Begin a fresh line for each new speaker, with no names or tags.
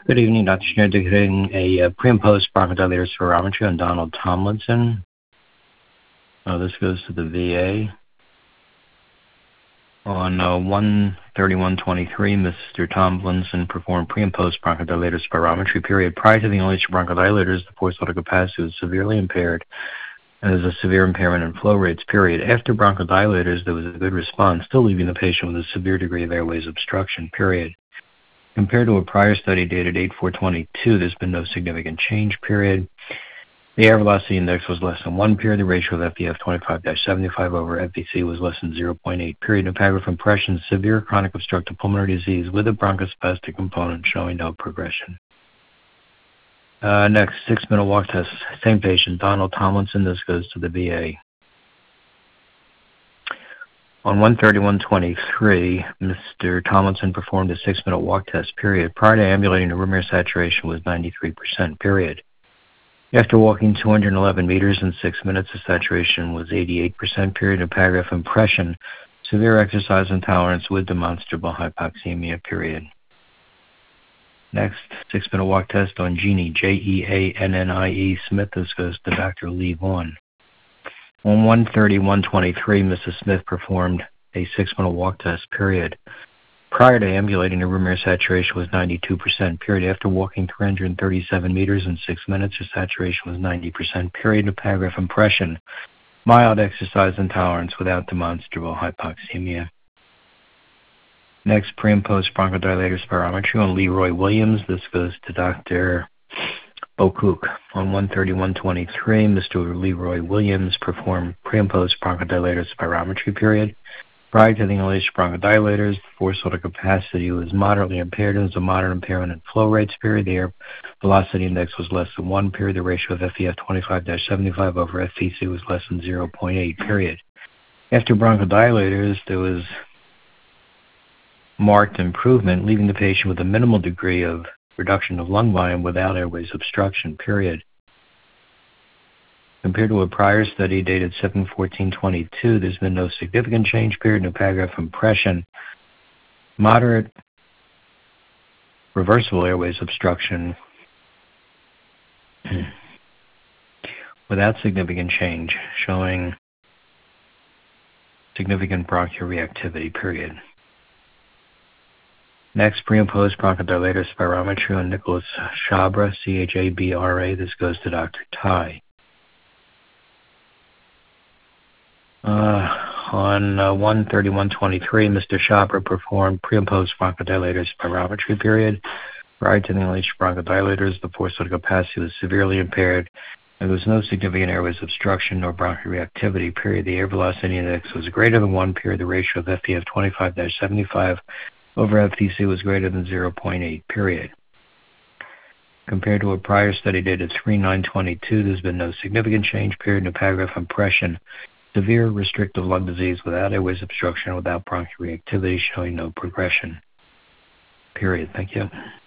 Good evening, Dr. Schneider, getting a pre- and post-bronchodilator spirometry on Donald Tomlinson. This goes to the VA. On 1/31/23, Mr. Tomlinson performed pre- and post-bronchodilator spirometry period. Prior to the inhalation bronchodilators, the forced vital capacity was severely impaired, and there's a severe impairment in flow rates period. After bronchodilators, there was a good response, still leaving the patient with a severe degree of airways obstruction period. Compared to a prior study dated 8/4/22, there's been no significant change period. The air velocity index was less than 1 period. The ratio of FVF 25-75 over FVC was less than 0.8 period. No paragraph impression, severe chronic obstructive pulmonary disease with a bronchospastic component showing no progression. Next, 6-minute walk test. Same patient, Donald Tomlinson. This goes to the VA. On 1/31/23, Mr. Tomlinson performed a 6-minute walk test period. Prior to ambulating, the room air saturation was 93% period. After walking 211 meters in 6 minutes, the saturation was 88% period. A paragraph impression, severe exercise intolerance with demonstrable hypoxemia period. Next, 6-minute walk test on Jeannie, Jeannie Smith. This goes to Dr. Lee Vaughn. On 1/31/23, Mrs. Smith performed a 6-minute walk test period. Prior to ambulating, the room air saturation was 92% period. After walking 337 meters in 6 minutes, the saturation was 90% period. A paragraph impression, mild exercise intolerance without demonstrable hypoxemia. Next, pre- and post-bronchodilator spirometry on Leroy Williams. This goes to Dr. O'Cook. On 1/31/23, Mr. Leroy Williams performed pre- and post-bronchodilator spirometry period. Prior to the inhalation bronchodilators, the forced vital capacity was moderately impaired. There was a moderate impairment in flow rates period. The air velocity index was less than 1 period. The ratio of FVF 25-75 over FVC was less than 0.8 period. After bronchodilators, there was marked improvement, leaving the patient with a minimal degree of reduction of lung volume without airways obstruction, period. Compared to a prior study dated 7/14/22, there's been no significant change, period. No paragraph impression, moderate reversible airways obstruction without significant change, showing significant bronchial reactivity, period. Next, pre- and post-bronchodilator spirometry on Nicholas Chabra, Chabra. This goes to Dr. Tai. On 1/31/23, Mr. Chabra performed pre- and post-bronchodilator spirometry period. Prior to the inhalation bronchodilators, the forced vital capacity was severely impaired, and there was no significant airways obstruction nor bronchial reactivity, period. The air velocity index was greater than 1 period. The ratio of FVF 25-75 over FVC was greater than 0.8 period. Compared to a prior study dated 3/9/22, there's been no significant change, period. No paragraph impression, severe restrictive lung disease without airways obstruction, without bronchial reactivity, showing no progression, period. Thank you.